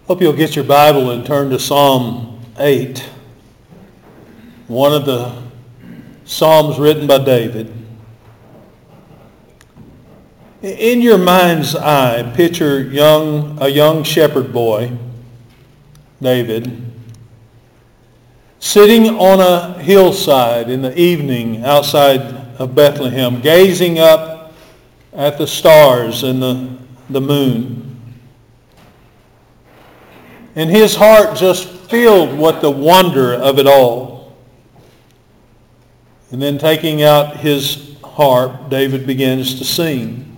Hope you'll get your Bible and turn to Psalm 8, one of the Psalms written by David. In your mind's eye, picture a young shepherd boy, David, sitting on a hillside in the evening outside of Bethlehem, gazing up at the stars and the moon. And his heart just filled with the wonder of it all. And then taking out his harp, David begins to sing.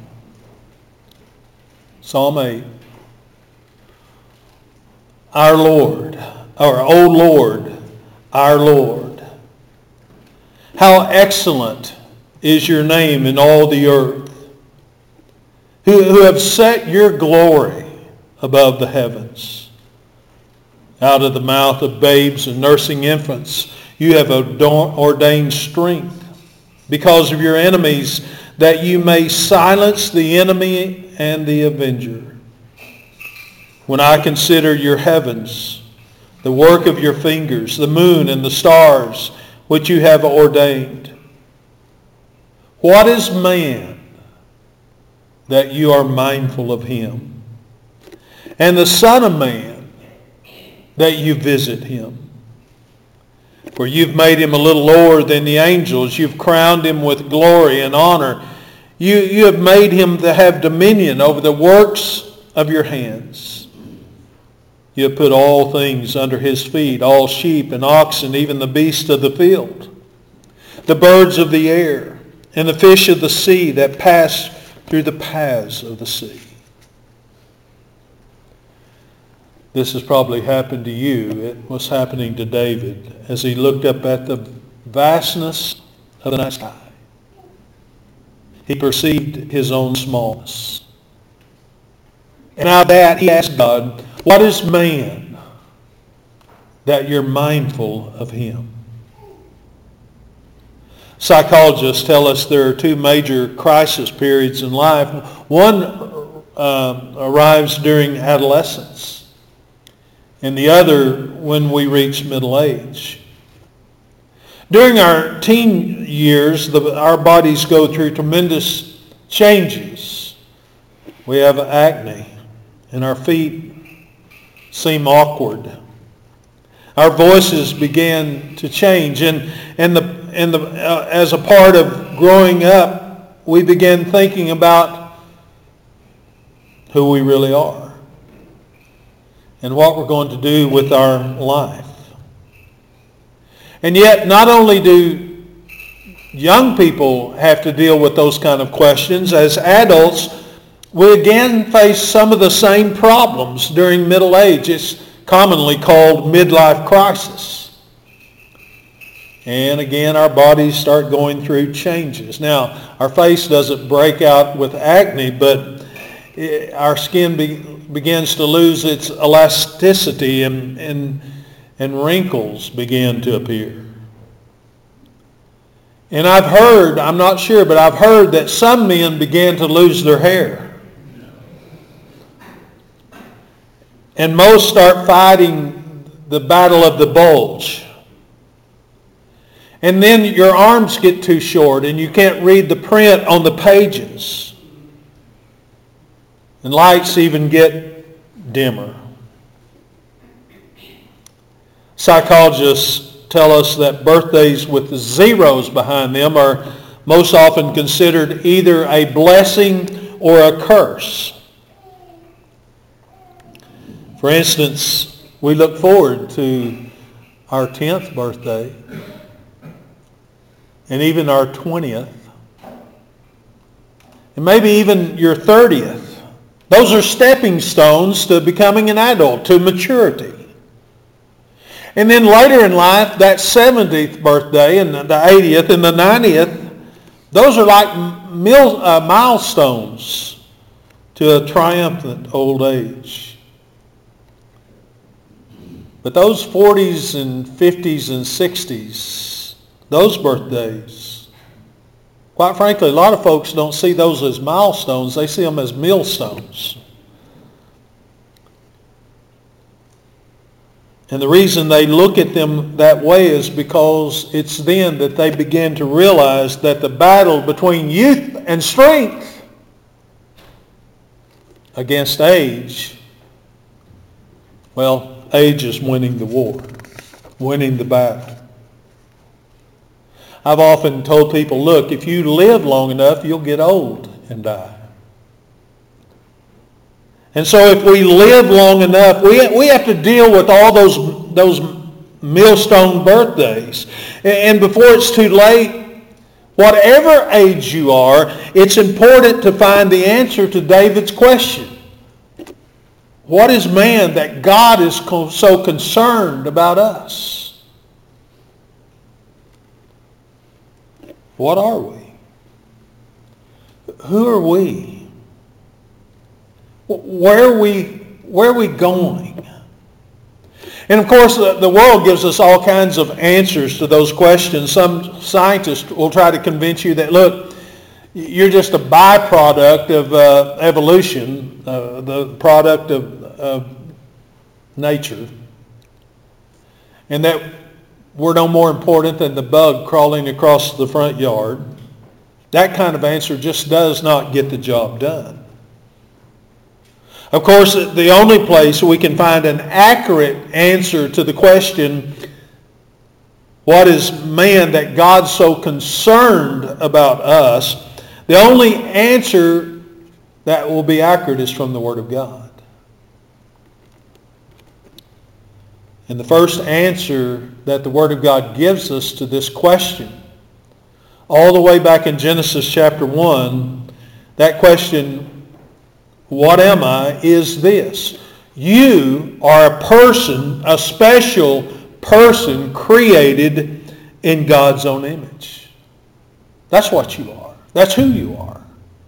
Psalm 8. Our Lord, or O Lord, our Lord, how excellent is your name in all the earth, who have set your glory above the heavens. Out of the mouth of babes and nursing infants, you have ordained strength because of your enemies, that you may silence the enemy and the avenger. When I consider your heavens, the work of your fingers, the moon and the stars which you have ordained, what is man that you are mindful of him, and the Son of Man that you visit him? For you've made him a little lower than the angels. You've crowned him with glory and honor. You have made him to have dominion over the works of your hands. You have put all things under his feet, all sheep and oxen, even the beasts of the field, the birds of the air, and the fish of the sea that pass through the paths of the sea. This has probably happened to you. It was happening to David as he looked up at the vastness of the night sky. He perceived his own smallness. And out of that he asked God, what is man that you're mindful of him? Psychologists tell us there are two major crisis periods in life. One arrives during adolescence, and the other when we reach middle age. During our teen years, our bodies go through tremendous changes. We have acne, and our feet seem awkward. Our voices begin to change, and as a part of growing up, we begin thinking about who we really are and what we're going to do with our life. And yet, not only do young people have to deal with those kind of questions, as adults, we again face some of the same problems during middle age. It's commonly called midlife crisis. And again, our bodies start going through changes. Now, our face doesn't break out with acne, but our skin begins to lose its elasticity, and wrinkles begin to appear. And I've heard, I'm not sure, but I've heard that some men began to lose their hair. And most start fighting the battle of the bulge. And then your arms get too short and you can't read the print on the pages. And lights even get dimmer. Psychologists tell us that birthdays with zeros behind them are most often considered either a blessing or a curse. For instance, we look forward to our 10th birthday and even our 20th, and maybe even your 30th. Those are stepping stones to becoming an adult, to maturity. And then later in life, that 70th birthday and the 80th and the 90th, those are like milestones to a triumphant old age. But those 40s and 50s and 60s, those birthdays, quite frankly, a lot of folks don't see those as milestones. They see them as millstones. And the reason they look at them that way is because it's then that they begin to realize that the battle between youth and strength against age, well, age is winning the war, winning the battle. I've often told people, look, if you live long enough, you'll get old and die. And so if we live long enough, we have to deal with all those millstone birthdays. And before it's too late, whatever age you are, it's important to find the answer to David's question. What is man that God is so concerned about us? What are we? Who are we? Where are we going? And of course, the world gives us all kinds of answers to those questions. Some scientists will try to convince you that, look, you're just a byproduct of evolution, the product of nature, and that we're no more important than the bug crawling across the front yard. That kind of answer just does not get the job done. Of course, the only place we can find an accurate answer to the question, what is man that God's so concerned about us, the only answer that will be accurate is from the Word of God. And the first answer that the Word of God gives us to this question, all the way back in Genesis chapter 1, that question, what am I, is this: you are a person, a special person created in God's own image. That's what you are. That's who you are.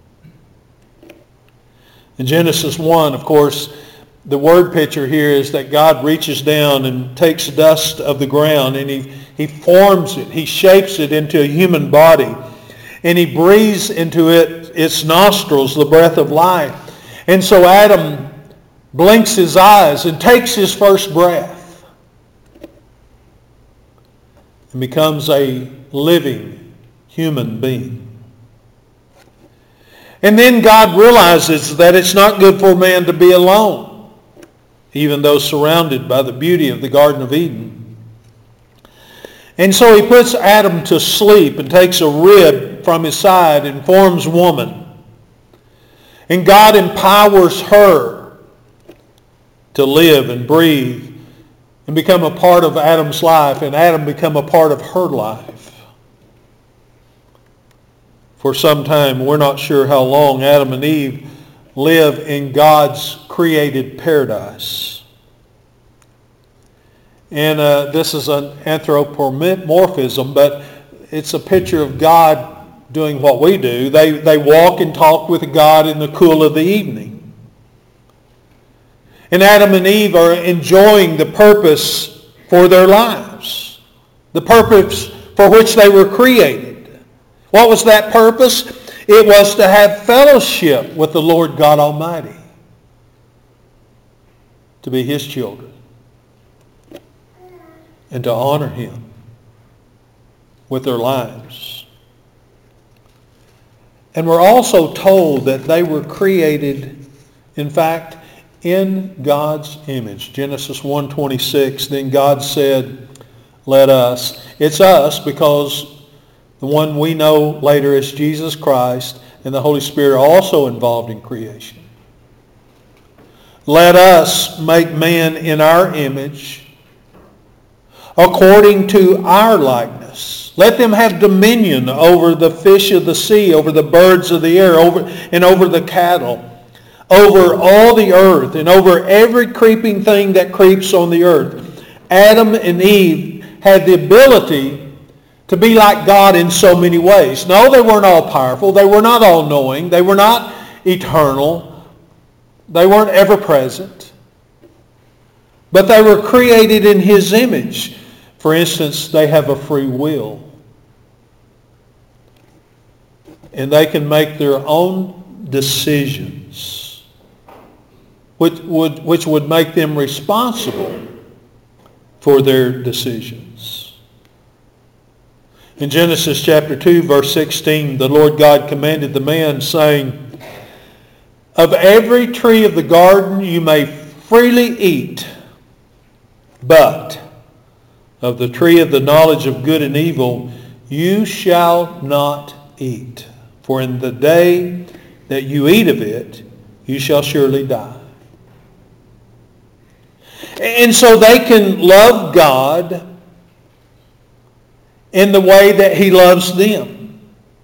In Genesis 1, of course, the word picture here is that God reaches down and takes dust of the ground and he forms it. He shapes it into a human body. And he breathes into it its nostrils, the breath of life. And so Adam blinks his eyes and takes his first breath and becomes a living human being. And then God realizes that it's not good for man to be alone, even though surrounded by the beauty of the Garden of Eden. And so he puts Adam to sleep and takes a rib from his side and forms woman. And God empowers her to live and breathe and become a part of Adam's life, and Adam become a part of her life. For some time, we're not sure how long, Adam and Eve live in God's created paradise. And this is an anthropomorphism, but it's a picture of God doing what we do. They walk and talk with God in the cool of the evening. And Adam and Eve are enjoying the purpose for their lives, the purpose for which they were created. What was that purpose? It was to have fellowship with the Lord God Almighty, to be His children, and to honor Him with their lives. And we're also told that they were created, in fact, in God's image. Genesis 1:26, then God said, let us. It's us because the one we know later is Jesus Christ and the Holy Spirit are also involved in creation. Let us make man in our image according to our likeness. Let them have dominion over the fish of the sea, over the birds of the air, over the cattle, over all the earth, and over every creeping thing that creeps on the earth. Adam and Eve had the ability to be like God in so many ways. No, they weren't all powerful. They were not all knowing. They were not eternal. They weren't ever present. But they were created in His image. For instance, they have a free will. And they can make their own decisions, which would make them responsible for their decisions. In Genesis chapter 2, verse 16, the Lord God commanded the man, saying, "Of every tree of the garden you may freely eat, but of the tree of the knowledge of good and evil you shall not eat. For in the day that you eat of it, you shall surely die." And so they can love God in the way that He loves them.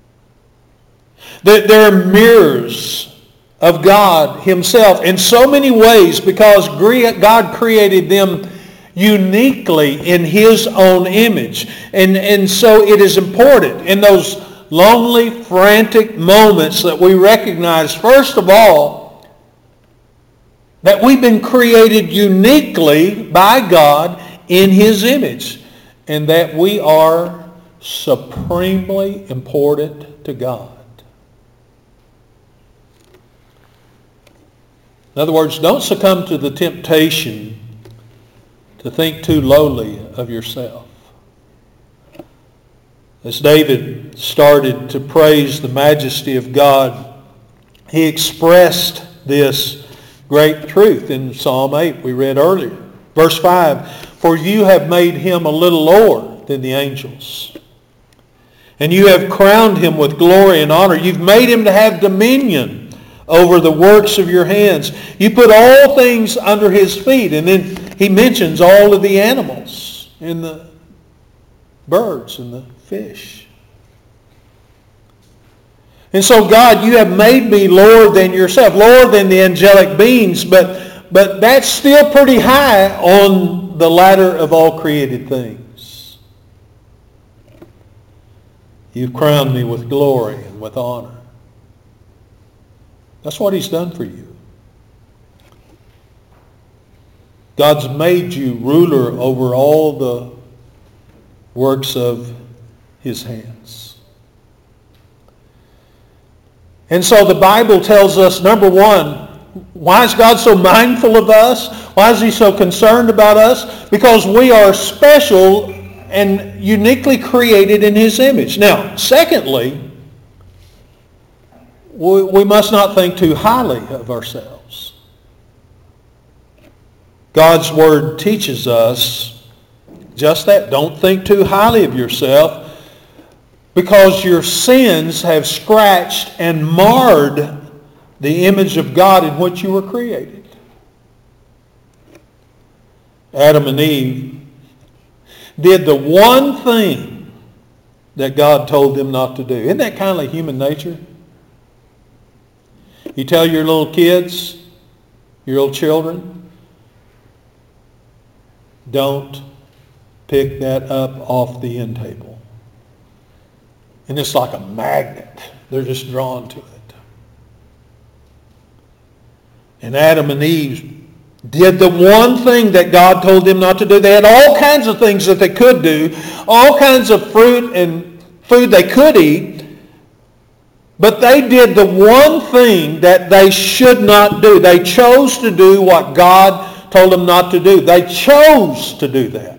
They're mirrors of God Himself in so many ways, because God created them uniquely in His own image. And so it is important in those lonely, frantic moments that we recognize, first of all, that we've been created uniquely by God in His image, and that we are supremely important to God. In other words, don't succumb to the temptation to think too lowly of yourself. As David started to praise the majesty of God, he expressed this great truth in Psalm 8 we read earlier. Verse 5, "For you have made him a little lower than the angels, and you have crowned him with glory and honor. You've made him to have dominion over the works of your hands. You put all things under his feet." And then he mentions all of the animals and the birds and the fish. And so, God, you have made me lower than yourself, lower than the angelic beings, but that's still pretty high on the ladder of all created things. You've crowned me with glory and with honor. That's what He's done for you. God's made you ruler over all the works of His hands. And so the Bible tells us, number one, why is God so mindful of us? Why is He so concerned about us? Because we are special and uniquely created in His image. Now, secondly, we must not think too highly of ourselves. God's Word teaches us just that. Don't think too highly of yourself, because your sins have scratched and marred the image of God in which you were created. Adam and Eve did the one thing that God told them not to do. Isn't that kind of human nature? You tell your little kids, your little children, don't pick that up off the end table. And it's like a magnet. They're just drawn to it. And Adam and Eve did the one thing that God told them not to do. They had all kinds of things that they could do, all kinds of fruit and food they could eat, but they did the one thing that they should not do. They chose to do what God told them not to do. They chose to do that.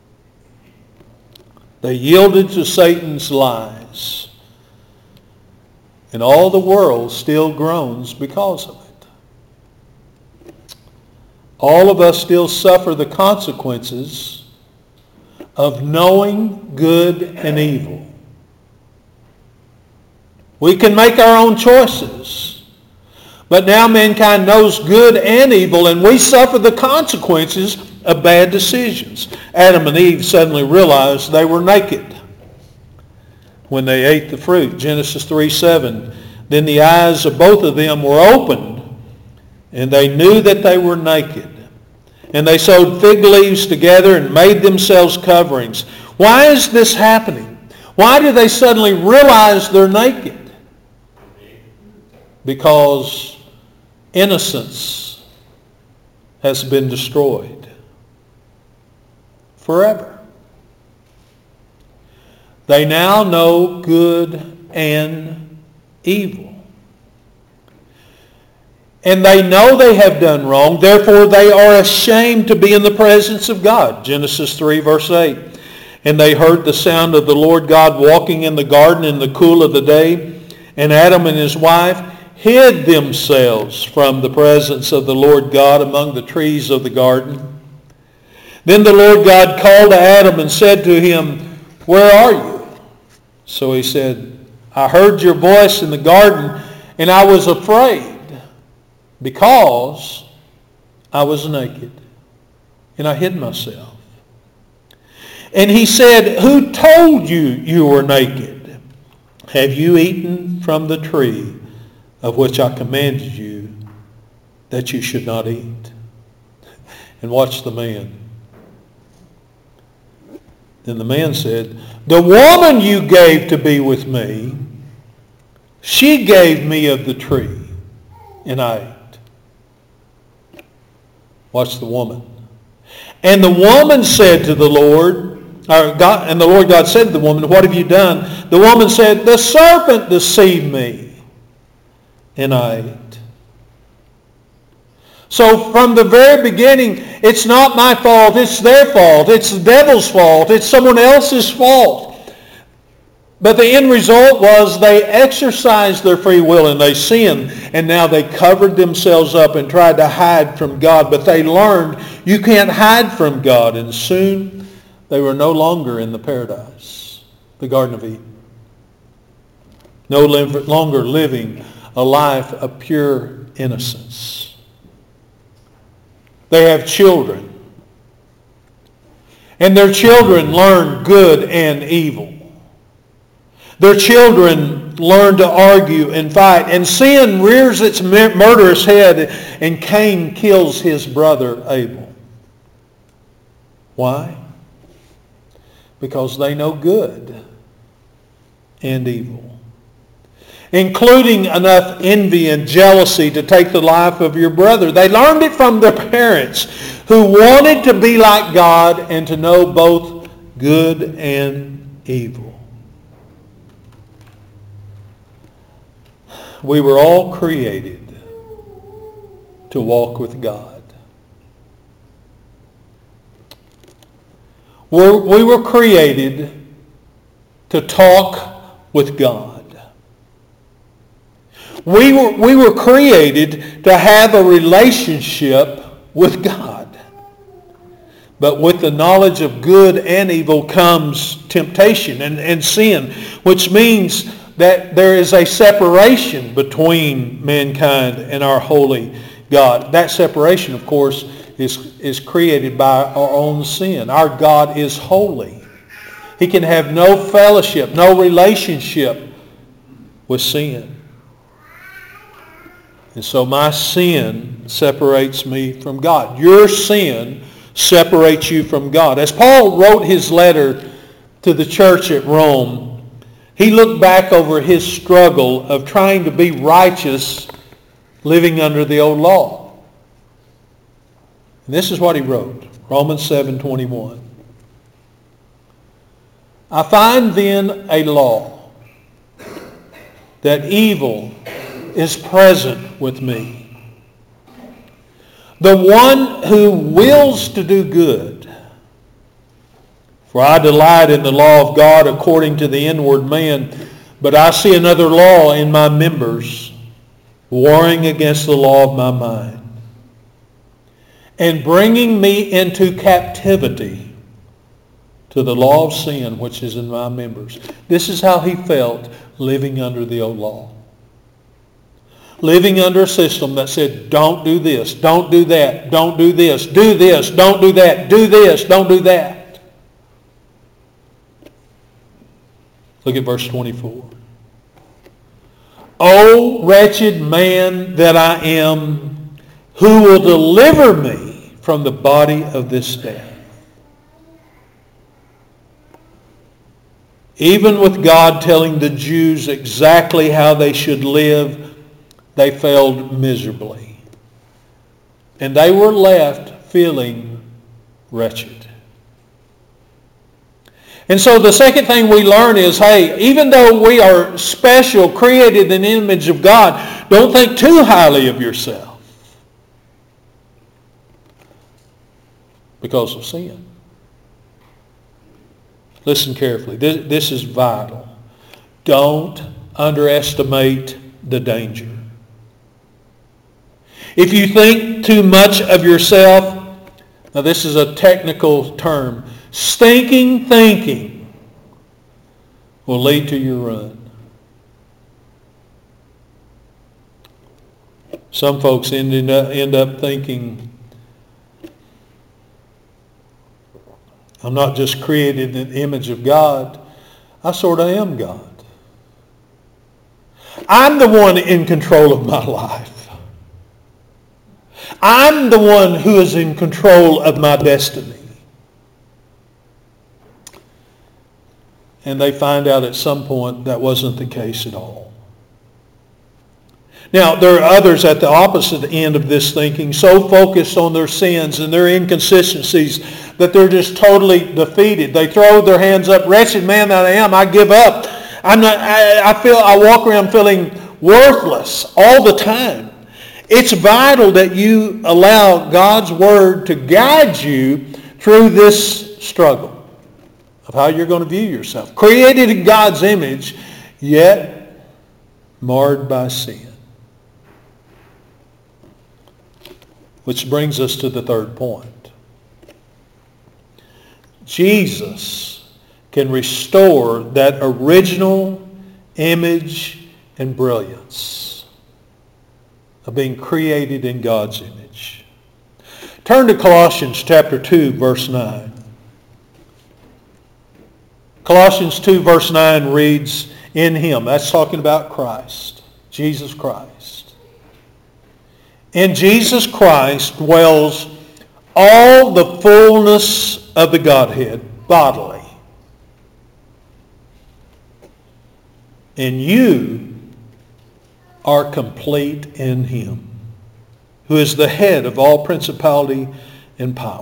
They yielded to Satan's lies. And all the world still groans because of it. All of us still suffer the consequences of knowing good and evil. We can make our own choices, but now mankind knows good and evil, and we suffer the consequences of bad decisions. Adam and Eve suddenly realized they were naked when they ate the fruit. Genesis 3:7. Then the eyes of both of them were opened, and they knew that they were naked. And they sewed fig leaves together and made themselves coverings. Why is this happening? Why do they suddenly realize they're naked? Because innocence has been destroyed forever. They now know good and evil. and they know they have done wrong. Therefore they are ashamed to be in the presence of God. Genesis 3 verse 8. And they heard the sound of the Lord God walking in the garden in the cool of the day. And Adam and his wife hid themselves from the presence of the Lord God among the trees of the garden. Then the Lord God called to Adam and said to him, "Where are you?" So he said, "I heard your voice in the garden, and I was afraid, because I was naked, and I hid myself." And he said, "Who told you you were naked? Have you eaten from the tree of which I commanded you that you should not eat?" And watch the man. Then the man said, "The woman you gave to be with me, she gave me of the tree, and I ate." Watch the woman. And the woman said to the Lord, and the Lord God said to the woman, "What have you done?" The woman said, "The serpent deceived me, and I ate." So from the very beginning, it's not my fault, it's their fault, it's the devil's fault, it's someone else's fault. But the end result was they exercised their free will and they sinned, and now they covered themselves up and tried to hide from God. But they learned you can't hide from God, and soon they were no longer in the paradise, the Garden of Eden. No longer living a life of pure innocence. They have children, and their children learn good and evil. Their children learn to argue and fight, and sin rears its murderous head, and Cain kills his brother Abel. Why? Because they know good and evil, including enough envy and jealousy to take the life of your brother. They learned it from their parents, who wanted to be like God and to know both good and evil. We were all created to walk with God. We were created to talk with God. We were created to have a relationship with God. But with the knowledge of good and evil comes temptation and sin, which means that there is a separation between mankind and our holy God. That separation, of course, is created by our own sin. Our God is holy. He can have no fellowship, no relationship with sin. And so my sin separates me from God. Your sin separates you from God. As Paul wrote his letter to the church at Rome, he looked back over his struggle of trying to be righteous living under the old law. And this is what he wrote, Romans 7:21. "I find then a law, that evil is present with me. The one who wills to do good. For I delight in the law of God according to the inward man, but I see another law in my members, warring against the law of my mind, and bringing me into captivity to the law of sin which is in my members." This is how he felt living under the old law. Living under a system that said, don't do this, don't do that, don't do this, do this, don't do that, do this, don't do that. Look at verse 24. "O wretched man that I am, who will deliver me from the body of this death?" Even with God telling the Jews exactly how they should live, they failed miserably. And they were left feeling wretched. And so the second thing we learn is, hey, even though we are special, created in the image of God, don't think too highly of yourself. because of sin. Listen carefully. This is vital. Don't underestimate the danger. If you think too much of yourself, now this is a technical term, stinking thinking will lead to your ruin. Some folks end up thinking, I'm not just created in the image of God, I sort of am God. I'm the one in control of my life. I'm the one who is in control of my destiny. And they find out at some point that wasn't the case at all. Now, there are others at the opposite end of this thinking, so focused on their sins and their inconsistencies that they're just totally defeated. They throw their hands up, wretched man that I am, I give up. I walk around feeling worthless all the time. It's vital that you allow God's word to guide you through this struggle of how you're going to view yourself. Created in God's image, yet marred by sin. Which brings us to the third point. Jesus can restore that original image and brilliance of being created in God's image. Turn to Colossians chapter 2, verse 9. Colossians 2, verse 9 reads, in him, that's talking about Christ, Jesus Christ. In Jesus Christ dwells all the fullness of the Godhead bodily. And you are complete in him, who is the head of all principality and power.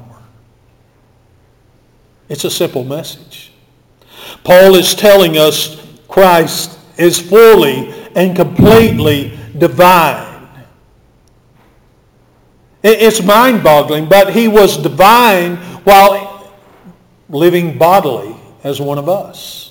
It's a simple message. Paul is telling us Christ is fully and completely divine. It's mind-boggling, but he was divine while living bodily as one of us.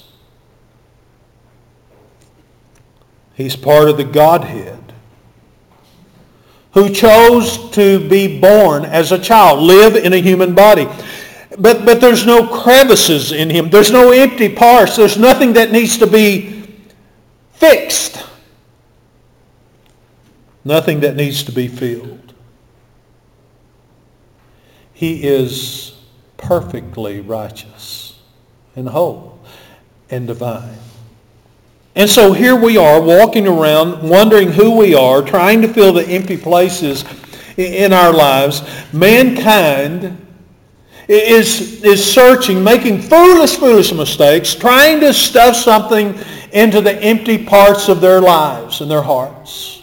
He's part of the Godhead who chose to be born as a child, live in a human body. But there's no crevices in him. There's no empty parts. There's nothing that needs to be fixed. Nothing that needs to be filled. He is perfectly righteous and whole and divine. And so here we are walking around wondering who we are, trying to fill the empty places in our lives. Mankind is searching, making foolish mistakes, trying to stuff something into the empty parts of their lives and their hearts.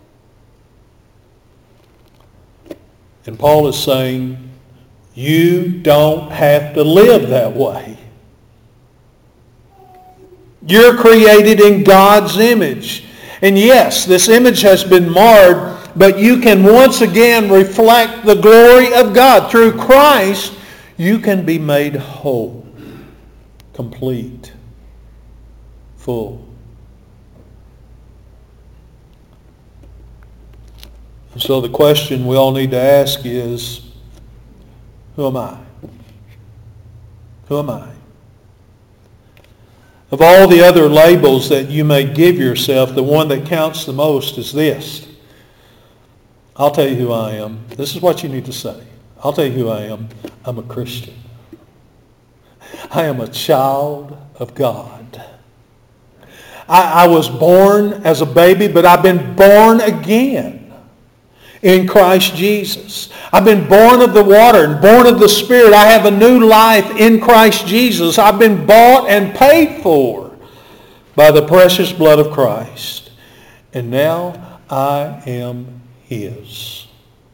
And Paul is saying, you don't have to live that way. You're created in God's image. And yes, this image has been marred, but you can once again reflect the glory of God. Through Christ, you can be made whole, complete, full. And so the question we all need to ask is, who am I? Who am I? Of all the other labels that you may give yourself, the one that counts the most is this. I'll tell you who I am. This is what you need to say. I'll tell you who I am. I'm a Christian. I am a child of God. I was born as a baby, but I've been born again in Christ Jesus. I've been born of the water and born of the Spirit. I have a new life in Christ Jesus. I've been bought and paid for by the precious blood of Christ. And now I am His.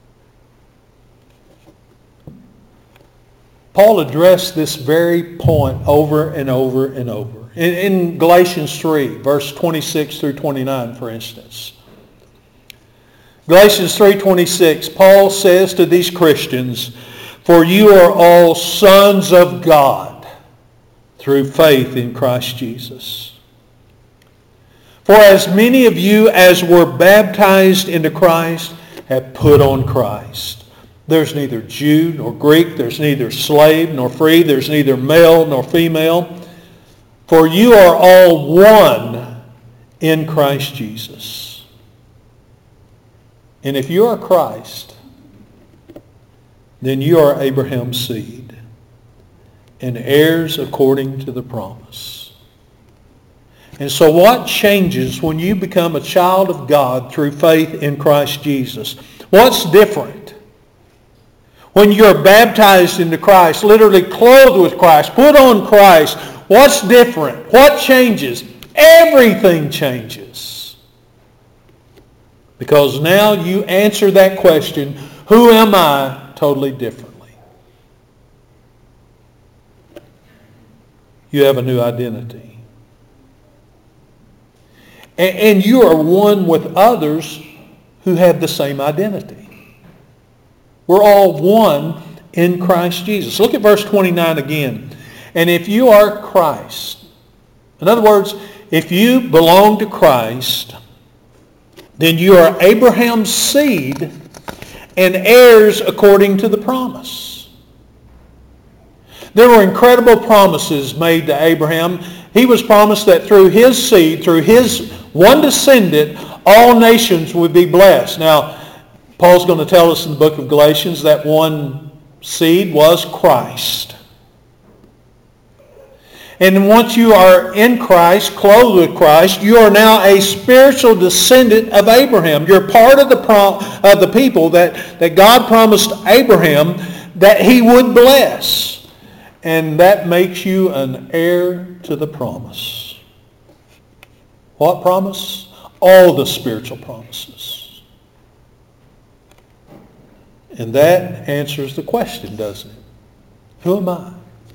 Paul addressed this very point over and over and over. In Galatians 3, verse 26 through 29, for instance. Galatians 3:26, Paul says to these Christians, For you are all sons of God through faith in Christ Jesus. For as many of you as were baptized into Christ have put on Christ. There's neither Jew nor Greek. There's neither slave nor free. There's neither male nor female. For you are all one in Christ Jesus. And if you are Christ, then you are Abraham's seed and heirs according to the promise. And so what changes when you become a child of God through faith in Christ Jesus? What's different? When you're baptized into Christ, literally clothed with Christ, put on Christ, what's different? What changes? Everything changes. Because now you answer that question, who am I, totally differently. You have a new identity. And you are one with others who have the same identity. We're all one in Christ Jesus. Look at verse 29 again. And if you are Christ, in other words, if you belong to Christ, then you are Abraham's seed and heirs according to the promise. There were incredible promises made to Abraham. He was promised that through his seed, through his one descendant, all nations would be blessed. Now, Paul's going to tell us in the book of Galatians that one seed was Christ. And once you are in Christ, clothed with Christ, you are now a spiritual descendant of Abraham. You're part of the people that God promised Abraham that he would bless. And that makes you an heir to the promise. What promise? All the spiritual promises. And that answers the question, doesn't it? Who am I?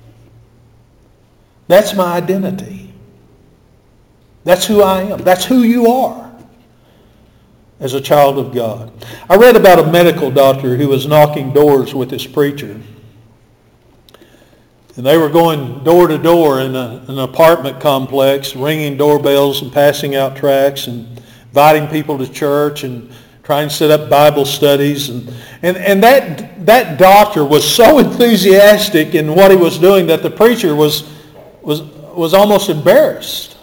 That's my identity. That's who I am. That's who you are as a child of God. I read about a medical doctor who was knocking doors with his preacher. And they were going door to door in an apartment complex, ringing doorbells and passing out tracts and inviting people to church and trying to set up Bible studies. And that doctor was so enthusiastic in what he was doing that the preacher was almost embarrassed.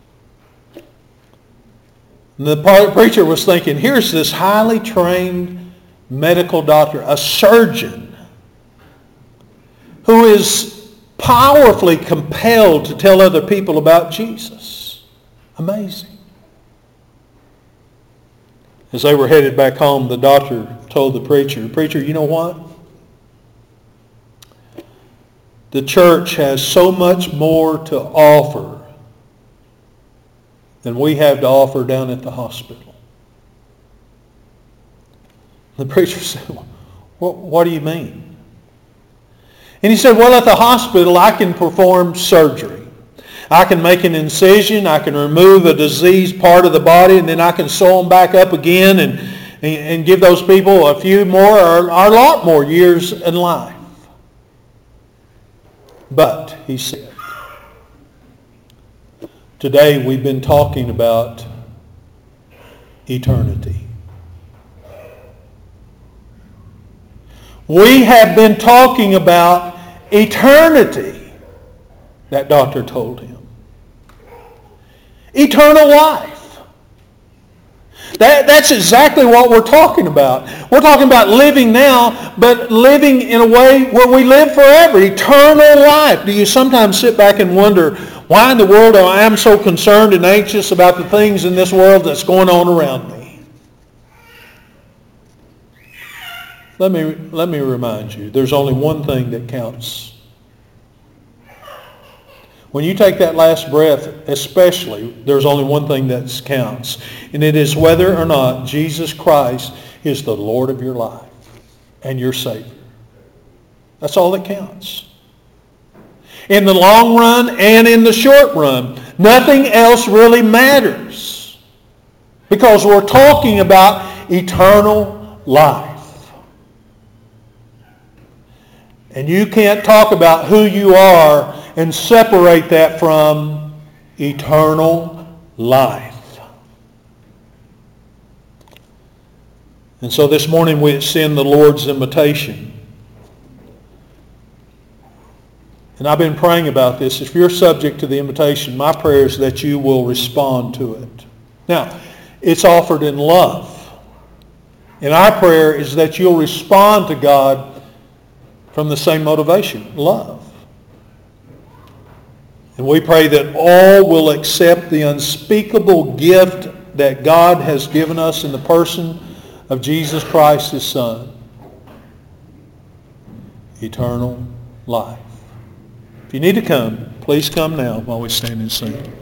And the preacher was thinking, here's this highly trained medical doctor, a surgeon, who is powerfully compelled to tell other people about Jesus. Amazing. As they were headed back home, the doctor told the preacher, you know what? The church has so much more to offer than we have to offer down at the hospital. The preacher said, what do you mean? And he said, well, at the hospital I can perform surgery. I can make an incision, I can remove a diseased part of the body, and then I can sew them back up again and give those people a few more or a lot more years in life. But, he said, today we've been talking about eternity. We have been talking about eternity, that doctor told him. Eternal life. That's exactly what we're talking about. We're talking about living now, but living in a way where we live forever. Eternal life. Do you sometimes sit back and wonder, why in the world I am so concerned and anxious about the things in this world that's going on around me? Let me remind you, there's only one thing that counts. When you take that last breath, especially, there's only one thing that counts. And it is whether or not Jesus Christ is the Lord of your life and your Savior. That's all that counts. In the long run and in the short run, nothing else really matters. Because we're talking about eternal life. And you can't talk about who you are and separate that from eternal life. And so this morning we extend the Lord's invitation. And I've been praying about this. If you're subject to the invitation, my prayer is that you will respond to it. Now, it's offered in love. And our prayer is that you'll respond to God from the same motivation, love. And we pray that all will accept the unspeakable gift that God has given us in the person of Jesus Christ, His Son. Eternal life. If you need to come, please come now while we stand and sing.